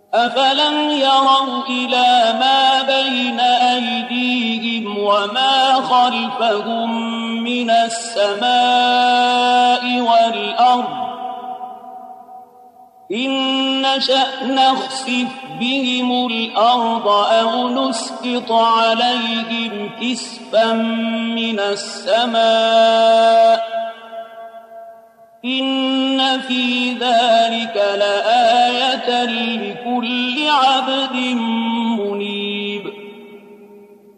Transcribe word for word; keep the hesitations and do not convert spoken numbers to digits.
أفلم يروا إلى ما بين أيديهم وما خلفهم من السماء والأرض إن نشأ نخسف بهم الأرض أو نسقط عليهم كسفا من السماء إن في ذلك لآية لكل عبد